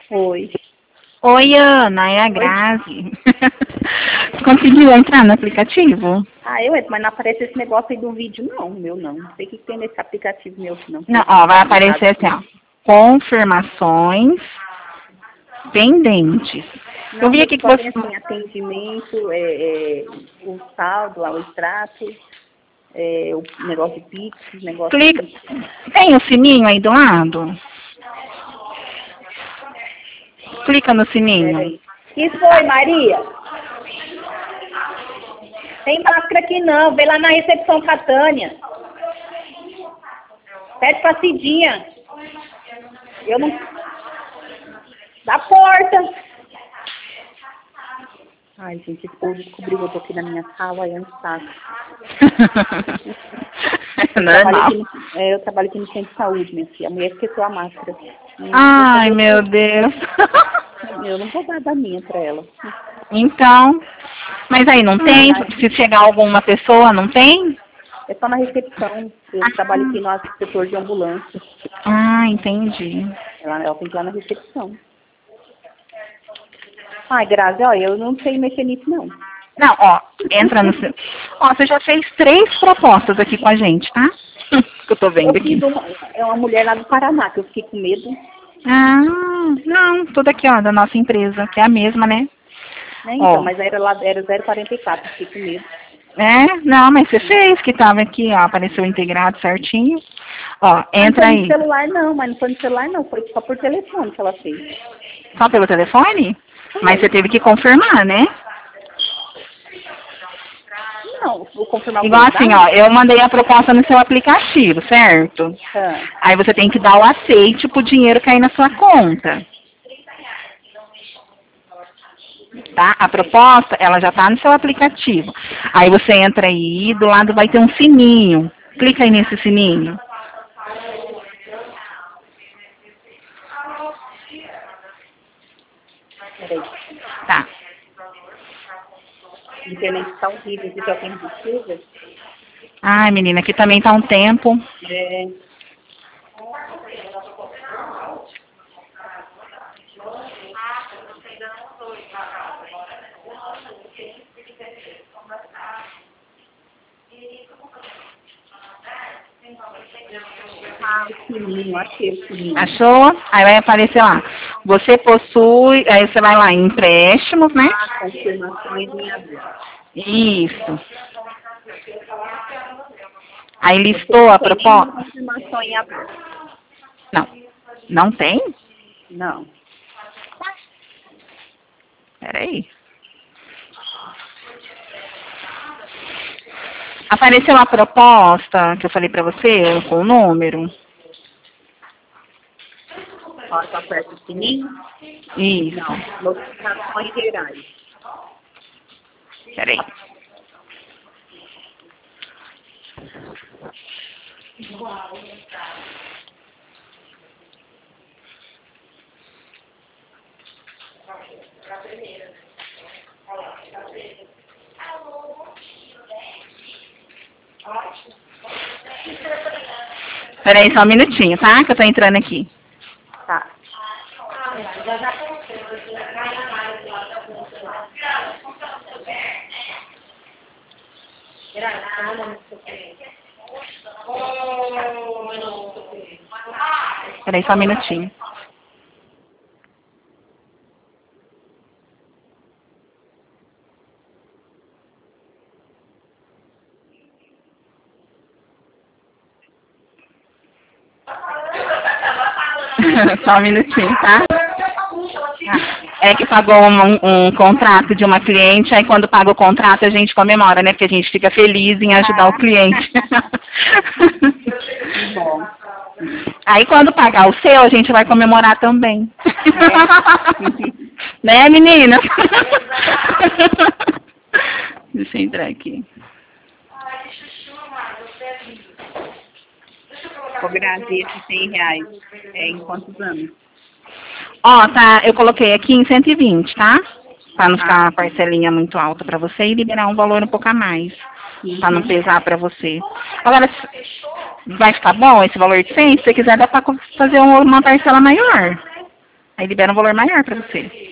Oi. Oi, Ana, é a Grazi. Conseguiu entrar no aplicativo? Ah, eu entro, mas não aparece esse negócio aí do vídeo, não. Meu não. Não sei o que tem nesse aplicativo meu, não. Não, ó, vai aparecer assim, ó. Confirmações pendentes. Eu Não, vi meu aqui que só tem você... assim, atendimento, o saldo lá, o extrato, o negócio de Pix, negócio Clica. de... Tem o sininho aí do lado? Clica no sininho. Peraí. Que foi, Maria? Tem máscara aqui não, vem lá na recepção com a Tânia. Pede pra Cidinha. Eu não... Da porta. Ai, gente, esse povo descobriu que eu tô aqui na minha sala e é um saco. É normal. Eu trabalho aqui no centro de saúde, minha filha. A mulher esqueceu a máscara. Ai, meu Deus. Eu não vou dar da minha pra ela. Então, mas aí não tem? Se chegar alguma pessoa, não tem? É só na recepção. Eu trabalho aqui no setor de ambulância. Ah, entendi. Ela tem que ir lá na recepção. Ai, Grazi, olha, eu não sei mexer nisso, não. Não, ó, entra no seu... Ó, você já fez 3 propostas aqui com a gente, tá? Que eu tô vendo aqui. É uma mulher lá do Paraná, que eu fiquei com medo. Ah, não, tudo aqui, ó, da nossa empresa, que é a mesma, né? Né, então, mas era 044, fiquei com medo. É, não, mas você fez que tava aqui, ó, apareceu integrado certinho. Ó, entra aí. Não foi no celular, não, mas não foi no celular, não, foi só por telefone que ela fez. Só pelo telefone? Mas você teve que confirmar, né? Não, vou confirmar. Igual assim, ó, eu mandei a proposta no seu aplicativo, certo? Aí você tem que dar o aceite pro dinheiro cair na sua conta. Tá? A proposta, ela já tá no seu aplicativo. Aí você entra aí, do lado vai ter um sininho. Clica aí nesse sininho. Peraí. Tá. A internet tá horrível, você já tem desculpa? Ai, menina, aqui também tá um tempo. É. Ah, o sininho, achei o sininho. Achou? Aí vai aparecer lá. Você possui, aí você vai lá em empréstimos, né? Ah, confirmações em abril. Isso. Aí listou a proposta? Confirmação em abril. Não. Não tem? Não. Peraí. Apareceu a proposta que eu falei pra você, com o número? Ó, tá perto do sininho? Isso. Não. Notificações gerais. Peraí. Peraí, só um minutinho, tá? Que eu tô entrando aqui. Tá. Peraí, só um minutinho. Só um minutinho, tá? É que pagou um contrato de uma cliente, aí quando paga o contrato a gente comemora, né? Porque a gente fica feliz em ajudar o cliente. Bom. Aí quando pagar o seu, a gente vai comemorar também. Né, menina? Deixa eu entrar aqui. Ô, Grazi, esses R$100 é em quantos anos? Ó, tá, eu coloquei aqui em 120, tá? Pra não ficar uma parcelinha muito alta pra você e liberar um valor um pouco a mais. Pra não pesar pra você. Agora, vai ficar bom esse valor de 100? Se você quiser, dá pra fazer uma parcela maior. Aí libera um valor maior para você.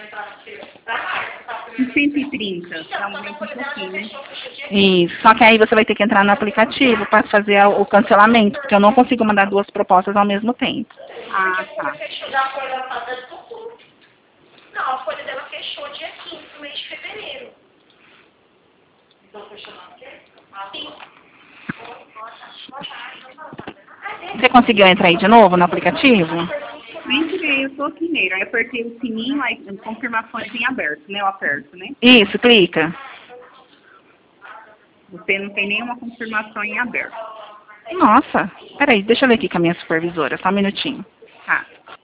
E 130, aumenta um pouquinho, né? Isso. Só que aí você vai ter que entrar no aplicativo para fazer o cancelamento, porque eu não consigo mandar duas propostas ao mesmo tempo. Ah, tá. Não, a folha dela fechou dia 15 do mês de fevereiro. Então fechou não? Sim. Você conseguiu entrar aí de novo no aplicativo? Entrei, eu tô primeiro. Aí apertei o sininho, aí confirmações em aberto, né? Eu aperto, né? Isso, clica. Você não tem nenhuma confirmação em aberto. Nossa, peraí, deixa eu ver aqui com a minha supervisora, só um minutinho. Tá.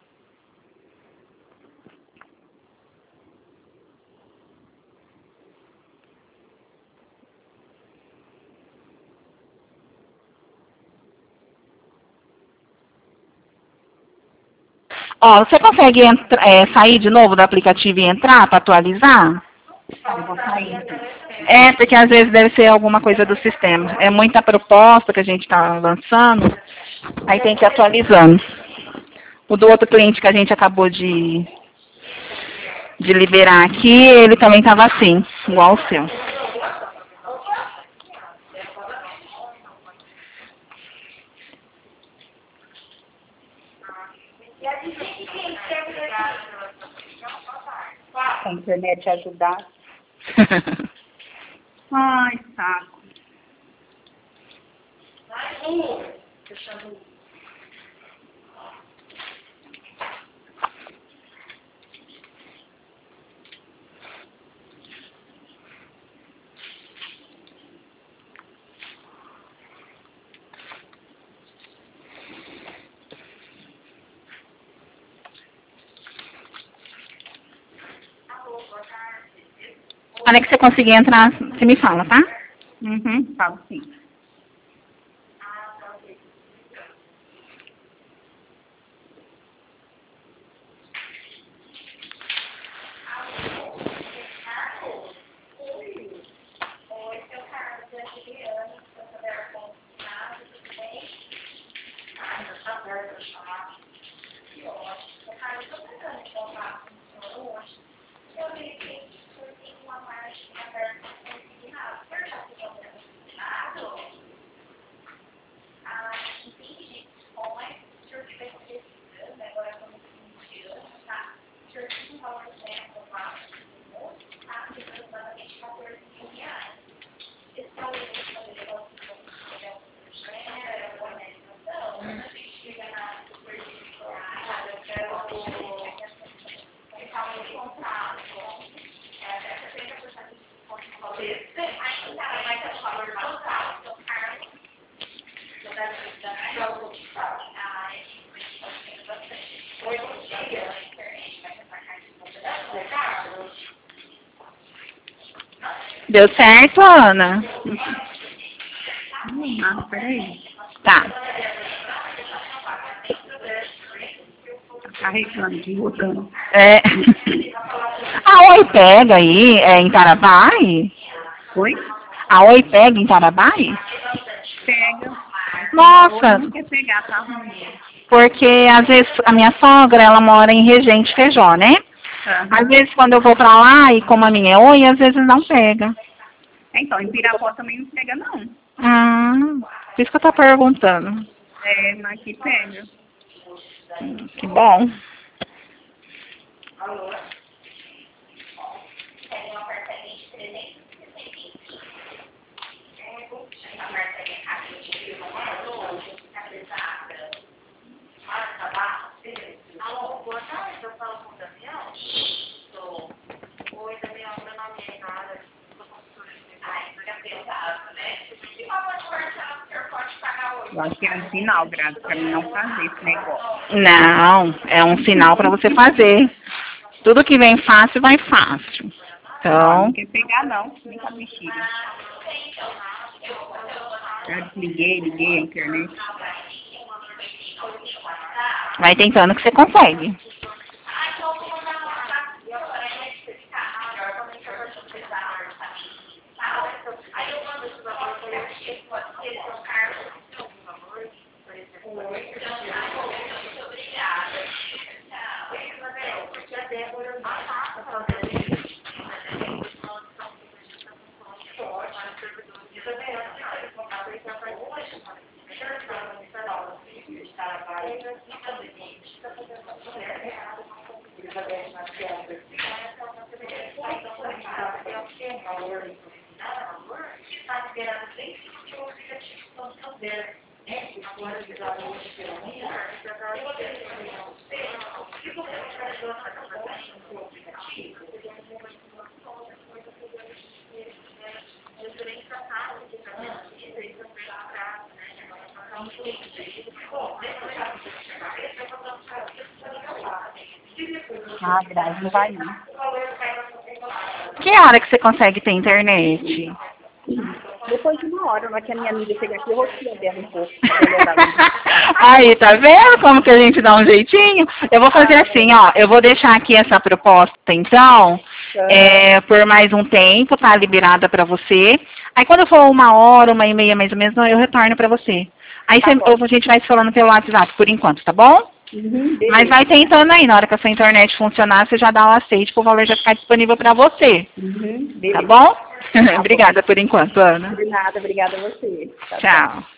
Ó, você consegue sair de novo do aplicativo e entrar para atualizar? Eu vou sair, então. É, porque às vezes deve ser alguma coisa do sistema. É muita proposta que a gente está lançando, aí tem que ir atualizando. O do outro cliente que a gente acabou de liberar aqui, ele também estava assim, igual o seu. Se a internet ajudar. Ai, saco. Na hora que você conseguir entrar, você me fala, tá? Uhum, falo sim. Deu certo, Ana? Ah, peraí. Tá. Tá carregando, desbotando. É. A Oi pega aí, em Tarabai? Oi? A Oi pega em Tarabai? Pega. Nossa, Oi, não quer pegar, tá ruim. porque às vezes a minha sogra, ela mora em Regente Feijó, né? Às vezes quando eu vou pra lá e como a minha é Oi, às vezes não pega. Então, em Pirapó também não pega, não. Ah, por isso que eu tô perguntando. É, mas aqui pega. Que bom. Alô, boa tarde, eu falo com o Daniel. Oi, Daniel, meu nome é Inara, sou consultora de Eu acho que é um sinal, Graça, pra mim não fazer esse negócio. Não, é um sinal para você fazer. Tudo que vem fácil, vai fácil. Então, Não quer pegar, não. Nem com a bexiga. Já desliguei, liguei a internet. vai tentando que você consegue. tem valor aí para valor, que está liberado desde que o aplicativo está aberto, né? Agora, liberado hoje pela manhã, se você não está fazendo o aplicativo, Ah, verdade, não vai não. Que hora que você consegue ter internet? Depois de uma hora, na hora que a minha amiga chegar aqui, eu vou tirar dela um pouco. Aí, tá vendo como que a gente dá um jeitinho? Eu vou fazer assim, ó, eu vou deixar aqui essa proposta, então, por mais um tempo, tá liberada pra você. Aí quando for 1 hora, 1h30 mais ou menos, eu retorno pra você. Aí Tá bom. a gente vai se falando pelo WhatsApp por enquanto, tá bom? Mas vai tentando aí, na hora que a sua internet funcionar, você já dá o aceite pro valor já ficar disponível pra você. Tá bom? Obrigada por enquanto, Ana. De nada, obrigada a você. Tchau.